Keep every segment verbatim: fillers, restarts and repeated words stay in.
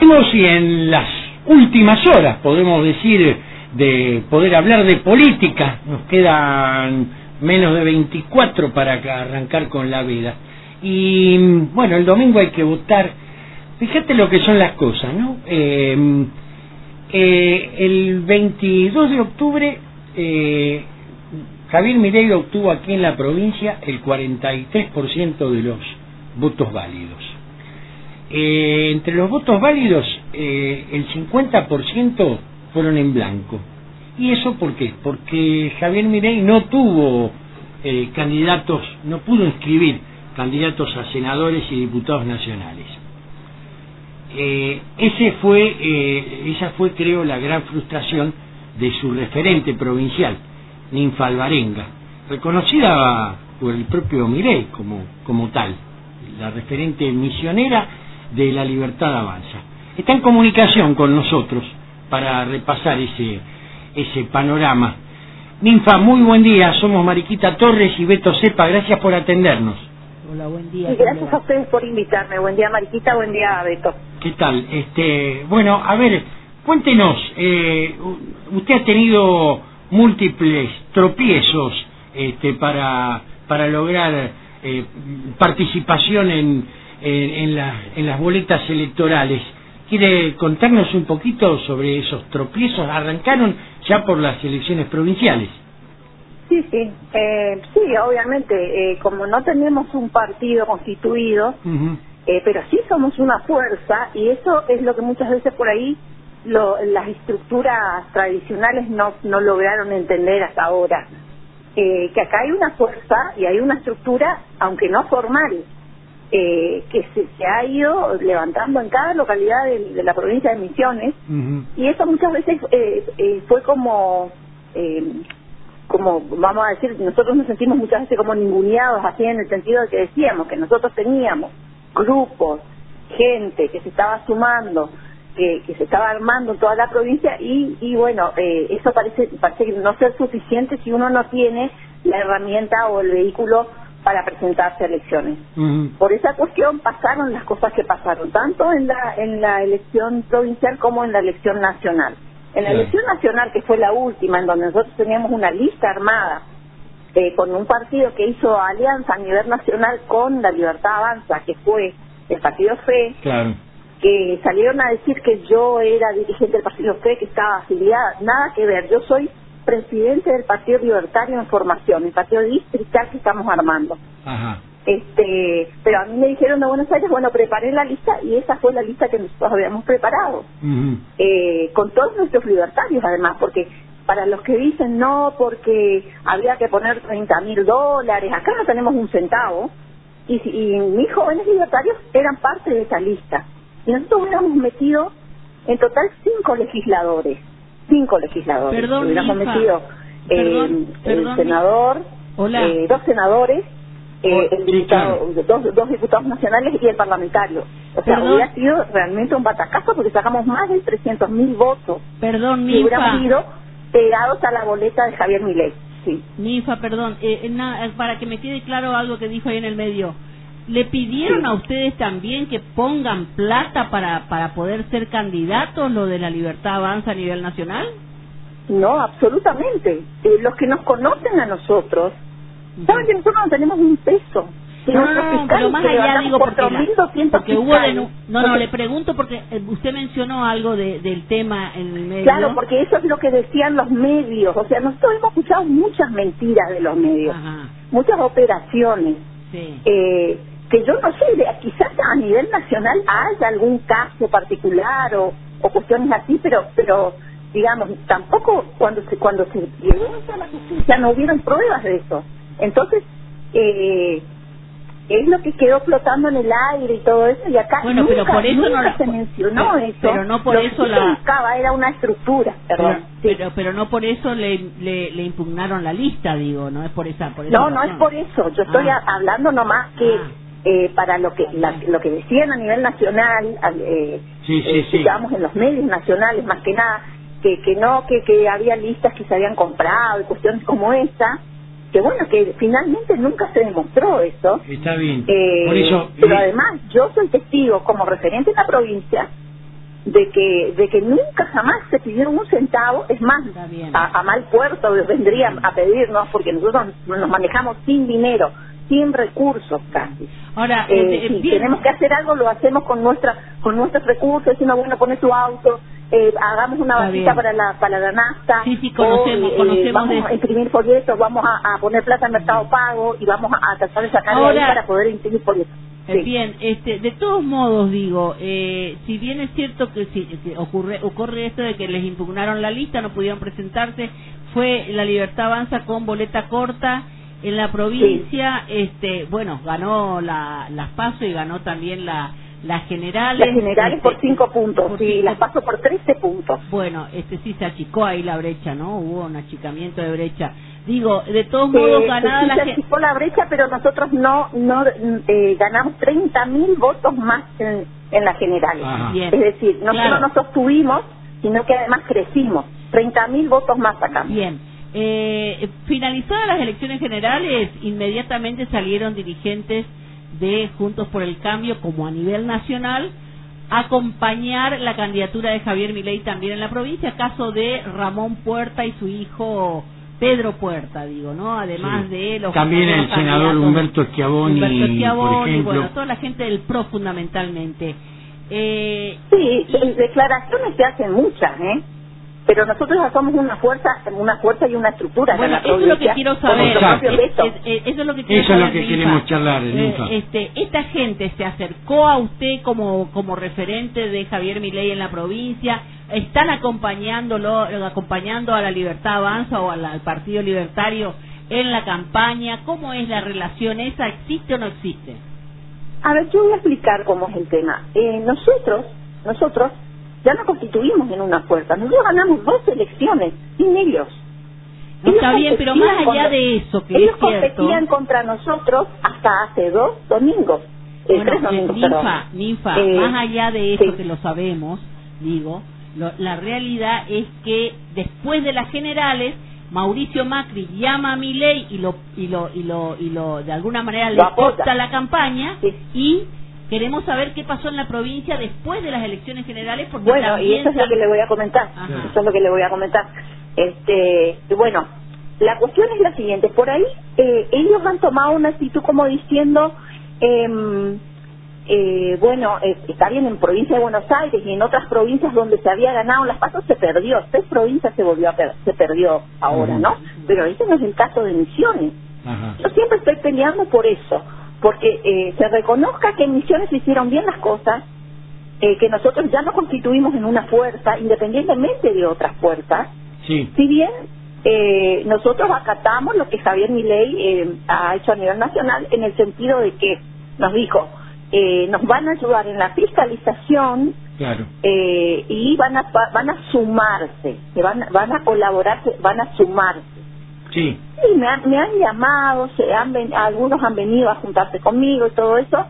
estamos y en las últimas horas, podemos decir, de poder hablar de política. Nos quedan menos de veinticuatro para arrancar con la veda. Y bueno, el domingo hay que votar. Fíjate lo que son las cosas, ¿no? Eh, eh, el veintidós de octubre, eh, Javier Milei obtuvo aquí en la provincia el cuarenta y tres por ciento de los votos válidos. Eh, entre los votos válidos, eh, el cincuenta por ciento fueron en blanco. ¿Y eso por qué? Porque Javier Milei no tuvo eh, candidatos, no pudo inscribir candidatos a senadores y diputados nacionales. Eh, ese fue, eh, esa fue, creo, la gran frustración de su referente provincial, Ninfa Alvarenga, reconocida por el propio Milei como, como tal, la referente misionera de La Libertad Avanza. Está en comunicación con nosotros para repasar ese, ese panorama. Ninfa, muy buen día, somos Mariquita Torres y Beto Cepa, gracias por atendernos. Hola, buen día. Y gracias a ustedes por invitarme. Buen día, Mariquita, buen día, Beto. ¿Qué tal? Este, bueno, a ver, cuéntenos, eh, usted ha tenido múltiples tropiezos este, para, para lograr eh, participación en, en, en, la, en las boletas electorales. ¿Quiere contarnos un poquito sobre esos tropiezos? Arrancaron ya por las elecciones provinciales. Sí, sí, eh, sí, obviamente, eh, como no tenemos un partido constituido, uh-huh. eh, pero sí somos una fuerza, y eso es lo que muchas veces por ahí lo, las estructuras tradicionales no, no lograron entender hasta ahora, eh, que acá hay una fuerza y hay una estructura, aunque no formal, eh, que se, se ha ido levantando en cada localidad de, de la provincia de Misiones, uh-huh. y eso muchas veces eh, eh, fue como... Eh, como vamos a decir, nosotros nos sentimos muchas veces como ninguneados, así en el sentido de que decíamos que nosotros teníamos grupos, gente que se estaba sumando, que, que se estaba armando en toda la provincia, y, y bueno, eh, eso parece, parece no ser suficiente si uno no tiene la herramienta o el vehículo para presentarse a elecciones. Uh-huh. Por esa cuestión pasaron las cosas que pasaron, tanto en la, en la elección provincial como en la elección nacional. En la elección nacional, que fue la última, en donde nosotros teníamos una lista armada eh, con un partido que hizo alianza a nivel nacional con La Libertad Avanza, que fue el Partido Fe, claro. que salieron a decir que yo era dirigente del Partido Fe, que estaba afiliada, nada que ver, yo soy presidente del Partido Libertario en Formación, el partido distrital que estamos armando. Ajá. Este, pero a mí me dijeron de Buenos Aires, bueno, preparé la lista, y esa fue la lista que nosotros habíamos preparado, uh-huh. eh, con todos nuestros libertarios además, porque para los que dicen no, porque había que poner treinta mil dólares, acá no tenemos un centavo, y, y mis jóvenes libertarios eran parte de esa lista, y nosotros hubiéramos metido en total cinco legisladores, cinco legisladores, perdón, hubiéramos Ninfa. metido eh, perdón, el perdón, senador, eh, dos senadores, Eh, el sí, diputado, claro. dos, dos diputados nacionales y el parlamentario. O sea, Perdón. hubiera sido realmente un batacazo, porque sacamos más de trescientos mil votos. Perdón, Ninfa. Y hubiéramos ido pegados a la boleta de Javier Milei. Sí. Ninfa, perdón, eh, na, para que me quede claro algo que dijo ahí en el medio. ¿Le pidieron sí. a ustedes también que pongan plata para, para poder ser candidatos, lo de La Libertad Avanza a nivel nacional? No, absolutamente. Eh, los que nos conocen a nosotros saben que nosotros no tenemos un peso. No, no, no, pero más allá digo porque, la, porque hubo denu no, no, le pregunto porque usted mencionó algo de, del tema en el medio. Claro, porque eso es lo que decían los medios, o sea, nosotros hemos escuchado muchas mentiras de los medios, Ajá. muchas operaciones, sí. eh, que yo no sé, quizás a nivel nacional haya algún caso particular o, o cuestiones así, pero pero digamos, tampoco cuando se cuando se llegó a la justicia no hubieron pruebas de eso. Entonces, eh, es lo que quedó flotando en el aire y todo eso, y acá bueno, nunca, pero por eso nunca no se mencionó pero, eso. Pero no por lo eso que la... se buscaba era una estructura, perdón. Pero, sí. pero, pero no por eso le, le, le impugnaron la lista, digo, no es por esa... Por esa no, razón. no es por eso, yo estoy ah. hablando nomás que... Ah. Eh, para lo que la, lo que decían a nivel nacional, eh, sí, sí, eh, sí. digamos en los medios nacionales más que nada, que que no, que, que había listas que se habían comprado y cuestiones como esta, que bueno, que finalmente nunca se demostró eso. Está bien. Eh, Por eso, pero eh... además yo soy testigo como referente en la provincia de que de que nunca jamás se pidieron un centavo, es más, a, a mal puerto vendrían a pedirnos, porque nosotros nos manejamos sin dinero, sin recursos casi. Ahora, eh, eh, si bien. tenemos que hacer algo, lo hacemos con nuestra con nuestros recursos, decimos, bueno, pone tu auto, eh, hagamos una vasija para la para la nafta, sí, sí, conocemos, o, eh, conocemos vamos de... a imprimir folletos, vamos a, a poner plata en Mercado Pago y vamos a, a tratar de sacar de ahí para poder imprimir folletos. Sí. Bien, este, de todos modos digo, eh, si bien es cierto que, si, que ocurre, ocurre esto de que les impugnaron la lista, no pudieron presentarse, fue La Libertad Avanza con boleta corta en la provincia, sí. este, bueno, ganó la, las PASO y ganó también la las generales. Las generales este, por cinco puntos, por sí, cinco, las PASO por trece puntos. Bueno, este sí se achicó ahí la brecha, ¿no? Hubo un achicamiento de brecha. Digo, de todos modos, eh, ganada sí la se achicó la brecha, pero nosotros no no eh, ganamos treinta mil votos más en, en las generales. Bien. Es decir, no claro. solo nos sostuvimos, sino que además crecimos. treinta mil votos más sacamos. Bien. Eh, finalizadas las elecciones generales, inmediatamente salieron dirigentes de Juntos por el Cambio, como a nivel nacional, a acompañar la candidatura de Javier Milei también en la provincia, caso de Ramón Puerta y su hijo Pedro Puerta, digo, ¿no? Además sí. de los... También el senador Humberto Schiavoni, Humberto Schiavoni, por ejemplo. bueno, toda la gente del P R O fundamentalmente. Eh, sí, y... declaraciones se hacen muchas, ¿eh? Pero nosotros ya somos una fuerza, una fuerza y una estructura. Bueno, eso es lo que quiero saber. Es, es, es, eso es lo que, quiero eso saber, es lo que queremos charlar. Eh, este, esta gente se acercó a usted como como referente de Javier Milei en la provincia. Están acompañándolo, acompañando a la Libertad Avanza o al, al Partido Libertario en la campaña. ¿Cómo es la relación esa? ¿Existe o no existe? A ver, yo voy a explicar cómo es el tema. Eh, nosotros, nosotros. ya nos constituimos en una fuerza. Nosotros ganamos dos elecciones sin ellos. No, está bien, pero más allá contra, de eso, que ellos es cierto, competían contra nosotros hasta hace dos domingos. Eh, bueno, tres domingos, Ninfa, Ninfa eh, más allá de eso, sí. que lo sabemos, digo, lo, la realidad es que después de las generales, Mauricio Macri llama a Milei y lo y lo y lo y lo de alguna manera le corta la campaña, sí. y queremos saber qué pasó en la provincia después de las elecciones generales, porque bueno, y eso es lo que le voy a comentar. Ajá. Eso es lo que le voy a comentar. Este, bueno, la cuestión es la siguiente. Por ahí eh, ellos han tomado una actitud como diciendo, eh, eh, bueno, eh, está bien en provincia de Buenos Aires y en otras provincias donde se había ganado las pasos se perdió. Seis provincias se volvió a per se perdió ahora, ¿no? Pero ese no es el caso de Misiones. Ajá. Yo siempre estoy peleando por eso. Porque eh, se reconozca que en Misiones se hicieron bien las cosas, eh, que nosotros ya nos constituimos en una fuerza, independientemente de otras fuerzas. Sí. Si bien eh, nosotros acatamos lo que Javier Milei eh, ha hecho a nivel nacional, en el sentido de que nos dijo, eh, nos van a ayudar en la fiscalización, claro. eh, y van a van a sumarse, que van, van a colaborar, van a sumarse. Sí. Sí, me han, me han llamado, se han ven, algunos han venido a juntarse conmigo y todo eso,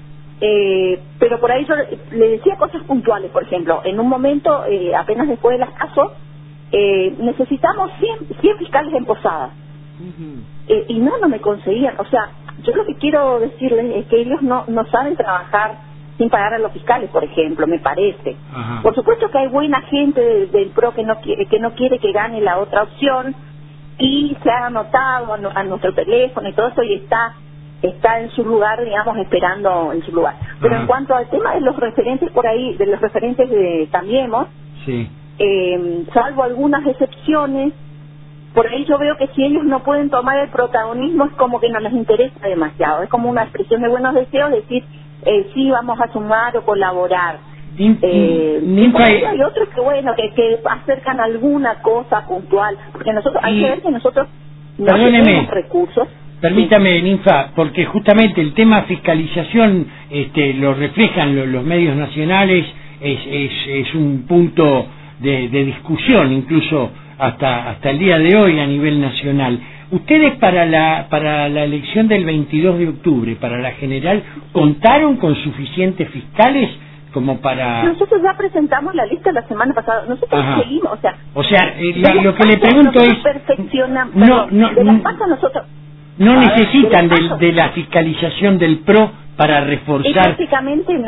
eh, pero por ahí yo le decía cosas puntuales. Por ejemplo, en un momento, eh, apenas después de las casos, eh, necesitamos cien fiscales en Posadas, uh-huh. eh, y no, no me conseguían. O sea, yo lo que quiero decirles es que ellos no, no saben trabajar sin pagar a los fiscales, por ejemplo, me parece. Uh-huh. Por supuesto que hay buena gente del, del P R O que no quiere, que no quiere que gane la otra opción, y se ha anotado a, no, a nuestro teléfono y todo eso, y está está en su lugar, digamos, esperando en su lugar. Pero Ajá. en cuanto al tema de los referentes por ahí, de los referentes de Cambiemos, sí. eh, salvo algunas excepciones, por ahí yo veo que si ellos no pueden tomar el protagonismo es como que no les interesa demasiado. Es como una expresión de buenos deseos, decir, eh, sí, vamos a sumar o colaborar. Eh, y hay otros que bueno que, que acercan alguna cosa puntual, porque nosotros y, hay que ver que nosotros no tenemos recursos. Permítame, sí. Ninfa, porque justamente el tema fiscalización este, lo reflejan los, los medios nacionales, es, es, es un punto de, de discusión incluso hasta hasta el día de hoy a nivel nacional. Ustedes para la para la elección del veintidós de octubre, para la general, ¿contaron con suficientes fiscales como para...? Nosotros ya presentamos la lista la semana pasada. Nosotros Ajá. seguimos, o sea... O sea, eh, la, lo que le pregunto es... No, no, de las pasas nosotros... No necesitan ver, de, de, de la fiscalización del P R O para reforzar... Prácticamente no.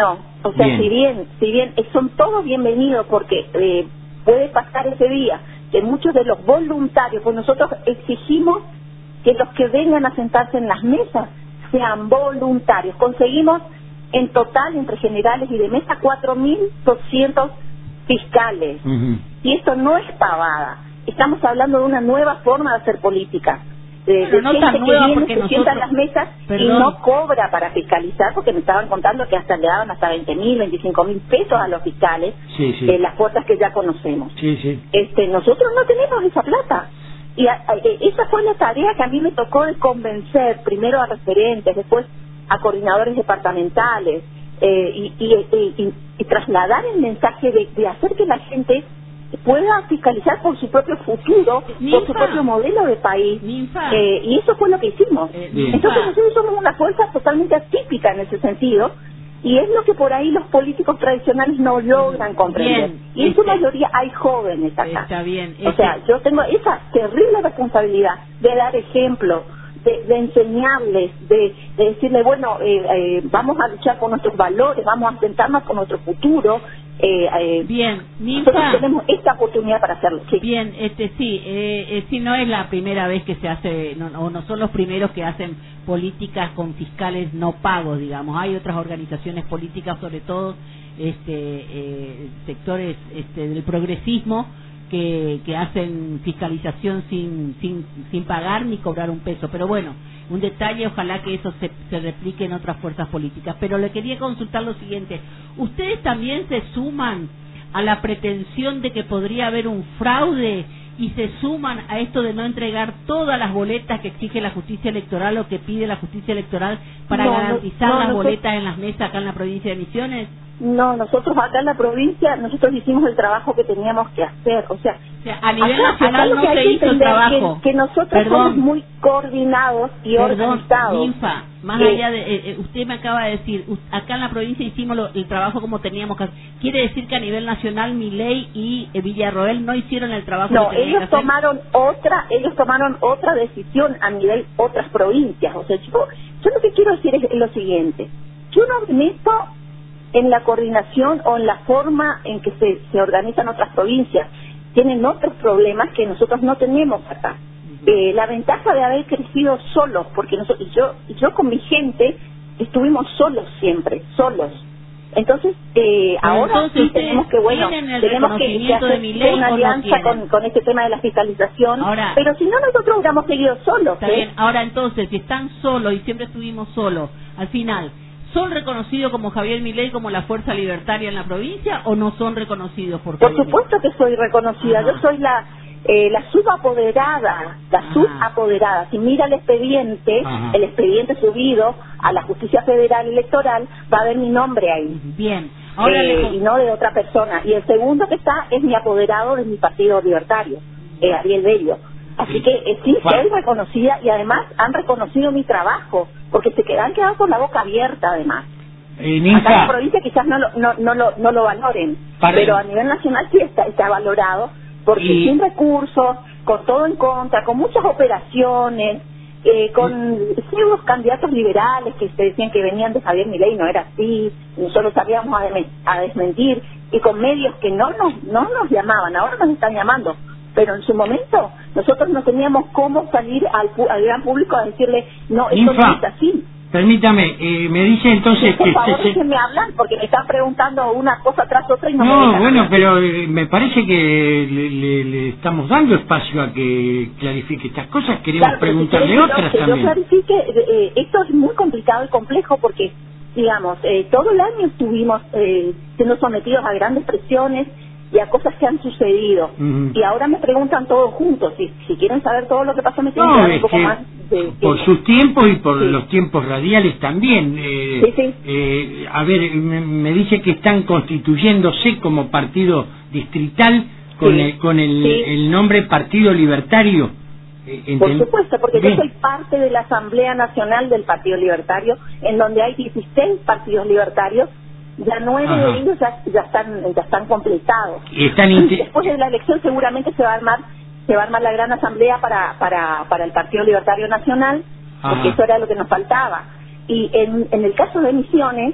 O sea, bien. si bien, si bien son todos bienvenidos porque eh, puede pasar ese día que muchos de los voluntarios, pues nosotros exigimos que los que vengan a sentarse en las mesas sean voluntarios. Conseguimos en total, entre generales y de mesa, cuatro mil doscientos fiscales. Uh-huh. Y esto no es pavada. Estamos hablando de una nueva forma de hacer política. De, de no gente tan que nueva viene, porque se nosotros... sienta en las mesas Perdón. y no cobra para fiscalizar, porque me estaban contando que hasta le daban hasta veinte mil, veinticinco mil pesos a los fiscales, sí, sí. de las cuotas que ya conocemos. Sí, sí. Este, nosotros no tenemos esa plata. Y a, a, esa fue la tarea que a mí me tocó de convencer, primero a referentes, después a coordinadores departamentales, eh, y, y, y, y, y trasladar el mensaje de, de hacer que la gente pueda fiscalizar por su propio futuro, Ninfa. por su propio modelo de país, eh, y eso fue lo que hicimos. Eh, Entonces nosotros somos una fuerza totalmente atípica en ese sentido, y es lo que por ahí los políticos tradicionales no logran comprender. Bien, y en este, su mayoría hay jóvenes acá. Está bien. Este, o sea, yo tengo esa terrible responsabilidad de dar ejemplo, de, de enseñarles, de, de decirle, bueno, eh, eh, vamos a luchar por nuestros valores, vamos a sentarnos por nuestro futuro. Eh, eh, bien, Ninfa, nosotros tenemos esta oportunidad para hacerlo. Sí. Bien, este sí, eh, eh, sí, no es la primera vez que se hace, no, no, no son los primeros que hacen políticas con fiscales no pagos, digamos. Hay otras organizaciones políticas, sobre todo este eh, sectores este, del progresismo, que, que hacen fiscalización sin, sin, sin pagar ni cobrar un peso. Pero bueno, un detalle, ojalá que eso se, se replique en otras fuerzas políticas. Pero le quería consultar lo siguiente: ¿ustedes también se suman a la pretensión de que podría haber un fraude y se suman a esto de no entregar todas las boletas que exige la justicia electoral o que pide la justicia electoral para no, garantizar no, no, las no, boletas en las mesas acá en la provincia de Misiones? No, nosotros acá en la provincia, nosotros hicimos el trabajo que teníamos que hacer. O sea, o sea a nivel acá, nacional acá no se hizo el trabajo. Que, que nosotros Perdón. somos muy coordinados y Perdón, organizados. Ninfa, más eh, allá de, eh, eh, usted me acaba de decir, acá en la provincia hicimos lo, el trabajo como teníamos que hacer. ¿Quiere decir que a nivel nacional Milei y eh, Villarroel no hicieron el trabajo No, que tenían ellos que hacer? tomaron otra, ellos tomaron otra decisión a nivel otras provincias. O sea, yo, yo lo que quiero decir es lo siguiente: yo no me meto en la coordinación o en la forma en que se, se organizan otras provincias. Tienen otros problemas que nosotros no tenemos acá. Eh, la ventaja de haber crecido solos, porque nosotros, yo, yo con mi gente estuvimos solos siempre, solos. Entonces, eh, ahora entonces sí tenemos que, bueno, tenemos que, que hacer una alianza no con, con este tema de la fiscalización, ahora, pero si no, nosotros hubiéramos seguido solos. Está ¿eh? bien, ahora entonces, si están solos y siempre estuvimos solos, al final, ¿son reconocidos como Javier Milei como la fuerza libertaria en la provincia o no son reconocidos por Por Javier supuesto Milei? que soy reconocida. Ajá. Yo soy la eh, la subapoderada, la Ajá. subapoderada. Si mira el expediente, Ajá. el expediente subido a la Justicia Federal Electoral, va a ver mi nombre ahí. Bien. Ahora eh, le... y no de otra persona. Y el segundo que está es mi apoderado de mi partido libertario, eh, Ariel Bello. Así que eh, sí, soy reconocida y además han reconocido mi trabajo, porque se quedan quedado con la boca abierta además. Eh, Ninfa, acá en la provincia quizás no lo, no, no lo, no lo valoren, para... pero a nivel nacional sí está, está valorado, porque y... sin recursos, con todo en contra, con muchas operaciones, eh, con ciertos candidatos liberales que se decían que venían de Javier Milei, no era así, nosotros sabíamos a, de, a desmentir, y con medios que no nos, no nos llamaban, ahora nos están llamando. Pero en su momento nosotros no teníamos cómo salir al, al gran público a decirle, no, esto Ninfa, no es así. Permítame, eh, me dice entonces sí, por que... favor, se... déjenme hablar, porque me están preguntando una cosa tras otra y no, no me dejan bueno, hablar. pero eh, me parece que le, le, le estamos dando espacio a que clarifique estas cosas. Queremos claro, preguntarle si otras que también. Yo clarifique, eh, esto es muy complicado y complejo porque, digamos, eh, todo el año estuvimos eh, siendo sometidos a grandes presiones y a cosas que han sucedido. Uh-huh. Y ahora me preguntan todos juntos. Si, si quieren saber todo lo que pasó, me tienen no, que dar un poco más de por tiempo. sus tiempos y por sí. los tiempos radiales también. Eh, sí, sí. Eh, a ver, me, me dice que están constituyéndose como partido distrital con, sí. el, con el, sí. el nombre Partido Libertario. Eh, por supuesto, porque Bien. yo soy parte de la Asamblea Nacional del Partido Libertario, en donde hay dieciséis partidos libertarios. Ya nueve Ajá. de ellos ya, ya están ya están completados. Y están y después de la elección seguramente se va a armar se va a armar la gran asamblea para para para el Partido Libertario Nacional, Ajá. porque eso era lo que nos faltaba. Y en, en el caso de Misiones,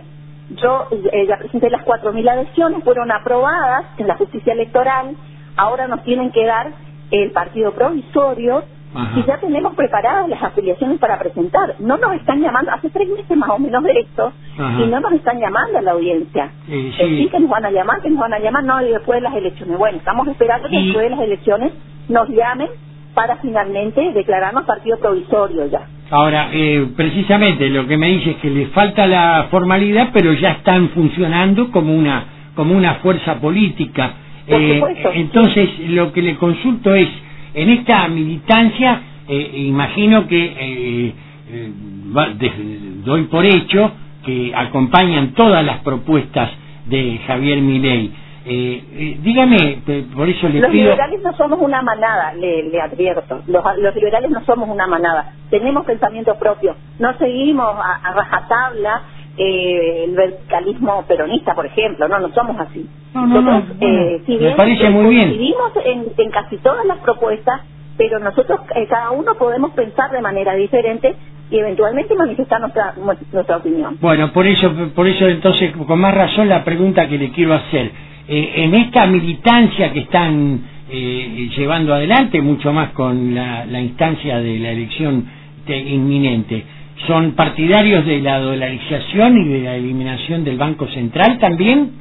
yo eh, ya presenté las cuatro mil adhesiones, fueron aprobadas en la justicia electoral, ahora nos tienen que dar el partido provisorio. Ajá. Y ya tenemos preparadas las afiliaciones para presentar. No nos están llamando, hace tres meses más o menos de esto, Ajá. y no nos están llamando a la audiencia. Eh, sí. sí, que nos van a llamar, que nos van a llamar, no, y después de las elecciones. Bueno, estamos esperando que y... después de las elecciones nos llamen para finalmente declararnos partido provisorio ya. Ahora, eh, precisamente lo que me dice es que les falta la formalidad, pero ya están funcionando como una como una fuerza política. Por eh, supuesto. Entonces, lo que le consulto es, en esta militancia, eh, imagino que eh, eh, de, doy por hecho que acompañan todas las propuestas de Javier Milei. Eh, eh, dígame, por eso le los pido... Los liberales no somos una manada, le, le advierto. Los, los liberales no somos una manada. Tenemos pensamiento propio. No seguimos a, a rajatabla eh, el verticalismo peronista, por ejemplo. No, no somos así. No, no, nosotros, no, no. Eh, si me bien, parece eh, muy bien. Coincidimos en, en casi todas las propuestas, pero nosotros, eh, cada uno podemos pensar de manera diferente y eventualmente manifestar nuestra nuestra opinión. Bueno, por eso, por eso entonces, con más razón la pregunta que le quiero hacer. Eh, en esta militancia que están eh, llevando adelante, mucho más con la, la instancia de la elección de, inminente, ¿son partidarios de la dolarización y de la eliminación del Banco Central también?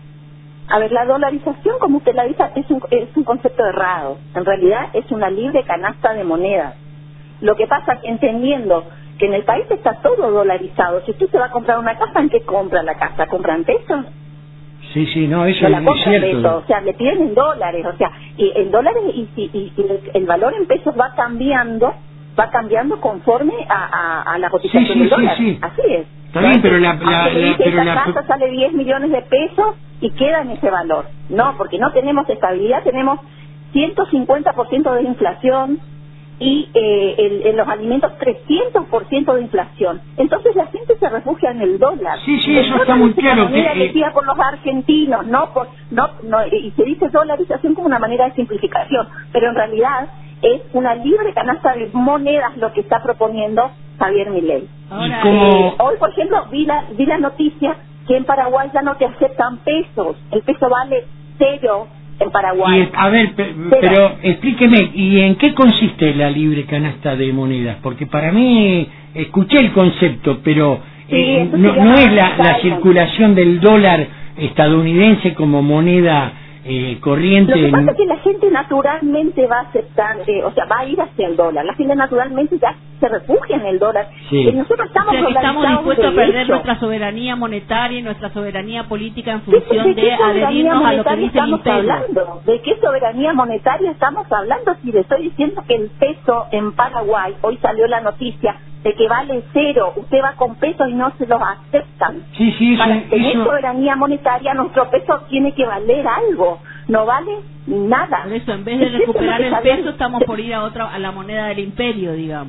A ver, la dolarización, como usted la dice, es un, es un concepto errado. En realidad es una libre canasta de monedas. Lo que pasa, entendiendo que en el país está todo dolarizado, si usted se va a comprar una casa, ¿en qué compra la casa? ¿Compran pesos? Sí, sí, no, eso la es cierto. Pesos, o sea, le piden en dólares, o sea, y en dólares y, y, y el, el valor en pesos va cambiando, va cambiando conforme a, a, a la cotización sí, sí, del dólar. Sí, sí. Así es. Está bien, pero la, la, la, pero la la... casa sale diez millones de pesos y queda en ese valor. No, porque no tenemos estabilidad, tenemos ciento cincuenta por ciento de inflación y eh, el, en los alimentos trescientos por ciento de inflación. Entonces la gente se refugia en el dólar. Sí, sí, eso está muy claro. Que, que, decía por los argentinos, no por no, no y se dice dolarización como una manera de simplificación, pero en realidad es una libre canasta de monedas lo que está proponiendo Javier Milei. Ahora, como... eh, hoy, por ejemplo, vi la, vi la noticia que en Paraguay ya no te aceptan pesos, el peso vale cero en Paraguay. Y, a ver, pe, pero explíqueme, ¿y en qué consiste la libre canasta de monedas? Porque para mí, escuché el concepto, pero sí, eh, no, no es la, la circulación del dólar estadounidense como moneda eh, corriente. Lo que pasa es que la gente naturalmente va a aceptar, eh, o sea, va a ir hacia el dólar. La gente naturalmente ya se refugia en el dólar. Sí. Eh, nosotros estamos, o sea, que estamos dispuestos a perder hecho. nuestra soberanía monetaria y nuestra soberanía política en función ¿De, de, de adherirnos a lo que dice el imperio? Hablando? ¿De qué soberanía monetaria estamos hablando? Si le estoy diciendo que el peso en Paraguay, hoy salió la noticia de que vale cero, usted va con pesos y no se los aceptan. Sí, sí, Para eso, tener eso... soberanía monetaria, nuestro peso tiene que valer algo, no vale nada. Por eso, en vez de recuperar el peso, estamos por ir a otra, a la moneda del imperio, digamos.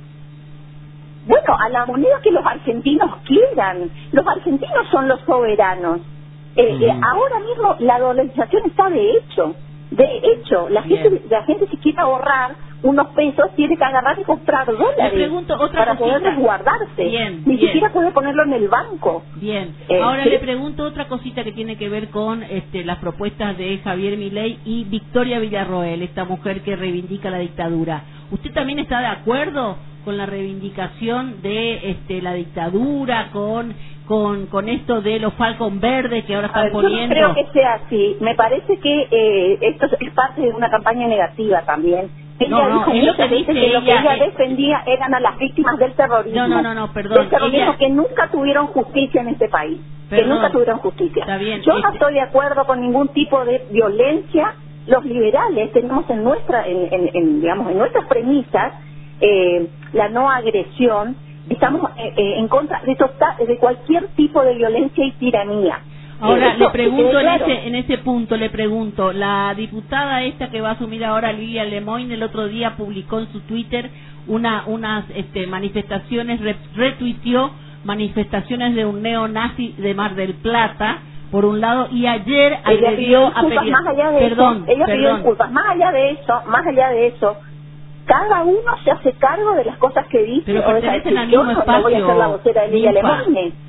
Bueno, a la moneda que los argentinos quieran. Los argentinos son los soberanos. Eh, uh-huh. eh, ahora mismo la dolarización está de hecho. De hecho, la Bien. gente la gente si quiere ahorrar unos pesos tiene que agarrar y comprar dólares Le pregunto otra para cosita. poder resguardarse. Bien, Ni bien. siquiera puede ponerlo en el banco. Bien. Eh, Ahora ¿sí? le pregunto otra cosita que tiene que ver con este, las propuestas de Javier Milei y Victoria Villarroel, esta mujer que reivindica la dictadura. ¿Usted también está de acuerdo con la reivindicación de este, la dictadura, con con con esto de los Falcon Verdes que ahora están ver, poniendo? Yo no creo que sea así. Me parece que eh, esto es parte de una campaña negativa también. Ella no, no, dijo es lo que muchas veces dice que lo que ella, ella eh, defendía eran a las víctimas del terrorismo. No, no, no, no, perdón. Del terrorismo ella... que nunca tuvieron justicia en este país. Perdón. Que nunca tuvieron justicia. Está bien, Yo este... no estoy de acuerdo con ningún tipo de violencia. Los liberales tenemos en nuestra, en, en, en digamos, en nuestras premisas eh, la no agresión. Estamos eh, eh, en contra de, total, de cualquier tipo de violencia y tiranía. Ahora, eh, le pregunto en claro. ese en ese punto, le pregunto, la diputada esta que va a asumir ahora, Lilia Lemoyne, el otro día publicó en su Twitter una unas este, manifestaciones, re, retuiteó manifestaciones de un neonazi de Mar del Plata, por un lado, y ayer ella agredió a peri- más allá de perdón, eso, ella perdón. pidió disculpas. Más allá de eso, más allá de eso, cada uno se hace cargo de las cosas que dice. Pero o sea, pertenecen al yo mismo no, no voy a espacio, ser la vocera de Lilia Ninfa. Lemoyne.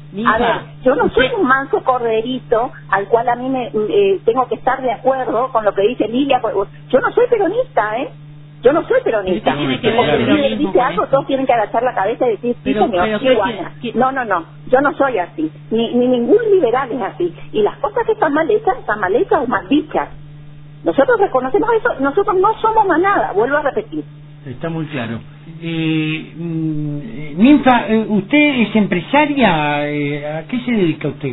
Ninfa, a ver, yo no soy usted... un manso corderito al cual a mí me eh, tengo que estar de acuerdo con lo que dice Lilia. Yo no soy peronista, ¿eh? Yo no soy peronista. Tiene que Como ver que el Lilia dice algo, todos tienen que agachar la cabeza y decir, sí, pero, señor, pero, sí, ¿qué, Juana. qué, qué? No, no, no, yo no soy así. Ni, ni ningún liberal es así. Y las cosas que están mal hechas, están mal hechas o mal dichas. Nosotros reconocemos eso, nosotros no somos manada, vuelvo a repetir. Está muy claro. Eh, mm, Ninfa, eh, ¿usted es empresaria? Eh, ¿A qué se dedica usted?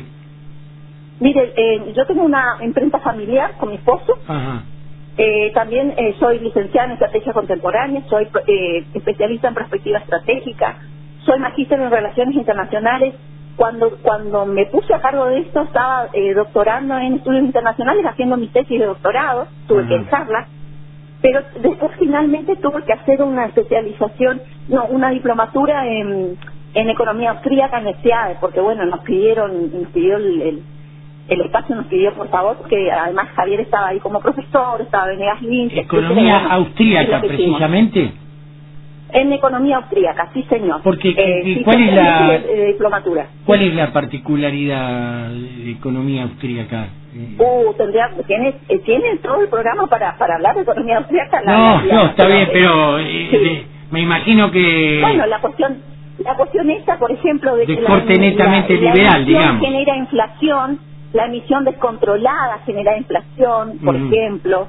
Mire, eh, yo tengo una empresa familiar con mi esposo. Ajá. Eh, también eh, soy licenciada en estrategia contemporánea, soy eh, especialista en perspectiva estratégica, soy magíster en relaciones internacionales. Cuando cuando me puse a cargo de esto estaba eh, doctorando en estudios internacionales, haciendo mi tesis de doctorado, tuve Ajá. que dejarla, pero después finalmente tuve que hacer una especialización, no, una diplomatura en, en economía austríaca en ESEADE, porque bueno, nos pidieron, nos pidió el, el, el espacio, nos pidió por favor, que además Javier estaba ahí como profesor, estaba Venegas Lynch. ¿Economía etcétera. austríaca precisamente? En economía austríaca, sí señor. Porque, eh, ¿y sí, cuál es la de, de diplomatura? ¿Cuál es la particularidad de economía austríaca? Eh, Uh, tendría, tiene, eh, tiene todo el programa para, para hablar de economía austríaca. La, no, la, la, no, está la, bien, la, pero eh, sí. eh, me imagino que... Bueno, la cuestión, la cuestión esta, por ejemplo, de, de que corte la, netamente la, liberal, la emisión digamos. genera inflación, la emisión descontrolada genera inflación, por Ujú. ejemplo.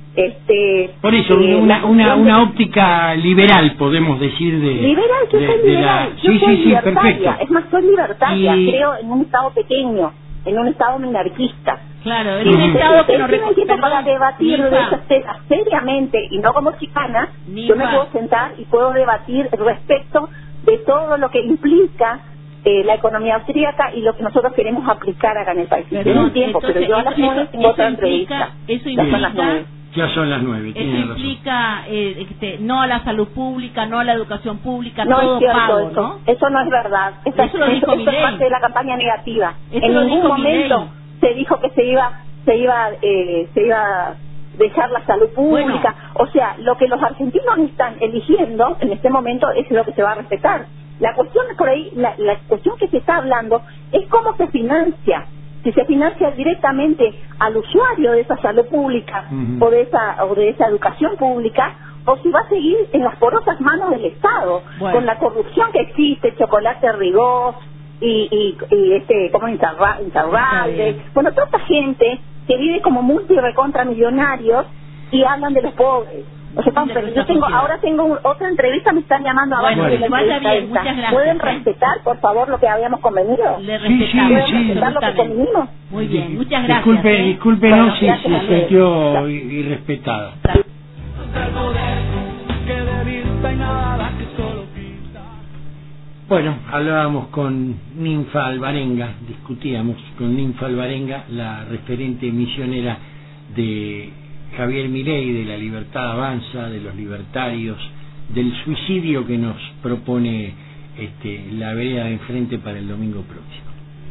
Este, Por eso, eh, una, la una, cuestión una de- óptica liberal, podemos decir, de... Liberal, yo de- soy de liberal, la- yo Sí, soy sí, sí, libertaria, perfecto. es más, soy libertaria, Y- creo en un Estado pequeño, en un Estado minarquista. Claro, es Si un Ujú. estado que ustedes no... tienen reco- tiempo para Perdón, debatir de Ninfa, esas temas seriamente y no como chicana, Ninfa. yo me puedo sentar y puedo debatir respecto de todo lo que implica eh, la economía austríaca y lo que nosotros queremos aplicar acá en el país. Perdón, Tienen tiempo, pero entonces, yo a eso- las nueve eso- tengo eso otra implica- entrevista. eso Ya son las implica- nueve. Ya son las nueve, Eso tiene razón. implica eh, este, no a la salud pública, no a la educación pública, No todo es cierto pago, eso, ¿no? eso no es verdad. Eso, Eso lo eso- dijo eso es Milei. parte de la campaña negativa. Eso en lo ningún dijo momento Milei. se dijo que se iba, se iba, eh, se iba a dejar la salud pública. O sea, lo que los argentinos están eligiendo en este momento es lo que se va a respetar. La cuestión por ahí, la, la cuestión que se está hablando es cómo se financia. Si se financia directamente al usuario de esa salud pública Ujú. o de esa o de esa educación pública, o si va a seguir en las porosas manos del Estado, Bueno. con la corrupción que existe, Chocolate Rigós y, y, y este, como Intarra- Está Intarralde, bien. bueno, toda esta gente que vive como multi recontra millonarios y hablan de los pobres. O sea, De pero nuestra yo tengo, sociedad. ahora tengo un- otra entrevista, me están llamando abajo Bueno, de la que vaya entrevista bien, esta. muchas gracias, ¿Pueden ¿eh? respetar, por favor, lo que habíamos convenido? Le Sí, sí, respetamos ¿Pueden sí. respetar lo que absolutamente. convinimos? Muy bien, muchas gracias. Disculpe, ¿eh? discúlpenos Bueno, si gracias a se ustedes. sintió Chao. irrespetada. Bueno, hablábamos con Ninfa Alvarenga, discutíamos con Ninfa Alvarenga, la referente misionera de Javier Milei, de la Libertad Avanza, de los libertarios, del suicidio que nos propone este, la vereda de enfrente para el domingo próximo.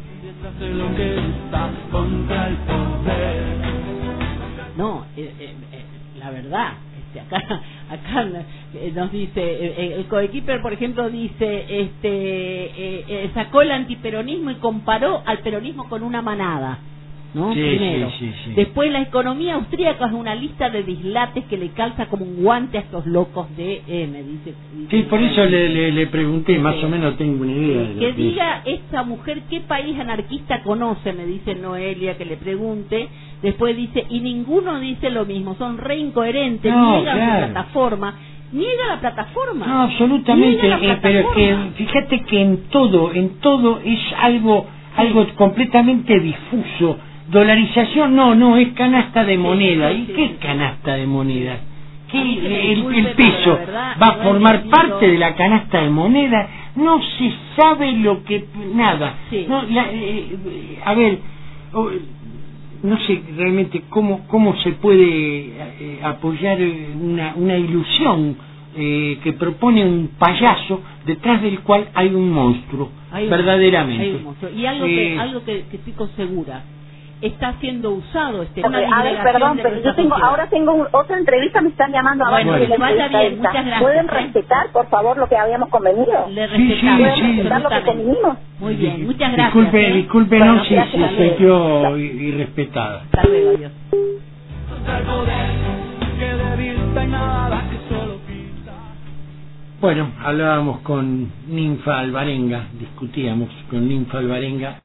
No, eh, eh, eh, la verdad, este, acá, acá eh, nos dice, eh, eh, el coequiper, por ejemplo, dice, este, eh, eh, sacó el antiperonismo y comparó al peronismo con una manada, ¿no? Sí, Primero. sí, sí, sí. Después, la economía austríaca es una lista de dislates que le calza como un guante a estos locos de M, dice. dice Sí, por eso le, le, le pregunté, más o menos tengo una idea de lo que que diga esta mujer qué país anarquista conoce, me dice Noelia, que le pregunte. Después dice, y ninguno dice lo mismo, son re incoherentes, No, niegan claro. su plataforma, niega la plataforma. No, absolutamente, Niega la eh, pero es que plataforma. fíjate que en todo, en todo es algo, algo completamente difuso. Dolarización, no, no, es canasta de moneda. sí, ¿Y sí, qué sí. es canasta de moneda? ¿Qué, A mí que me el, disculpe, el pero peso la verdad, va a igual formar les digo- parte de la canasta de moneda? No se sabe lo que... nada. Sí. No, la, eh, a ver... oh, no sé realmente cómo cómo se puede eh, apoyar una, una ilusión eh, que propone un payaso detrás del cual hay un monstruo, Hay un- verdaderamente. hay un monstruo. Y algo, Eh, que, algo que, que estoy segura, está siendo usado este Okay, a ver, perdón, pero yo tengo, ahora tengo un, otra entrevista, me están llamando ahora. Bueno, que vaya bien, muchas gracias. ¿Pueden ¿eh? respetar, por favor, lo que habíamos convenido? Le Sí, respetamos. sí, ¿Pueden sí. respetar lo que convinimos? Muy bien, muchas gracias. Disculpe, ¿eh? discúlpenos Bueno, si gracias, se sintió irrespetada. Hasta luego, adiós. Bueno, hablábamos con Ninfa Alvarenga, discutíamos con Ninfa Alvarenga.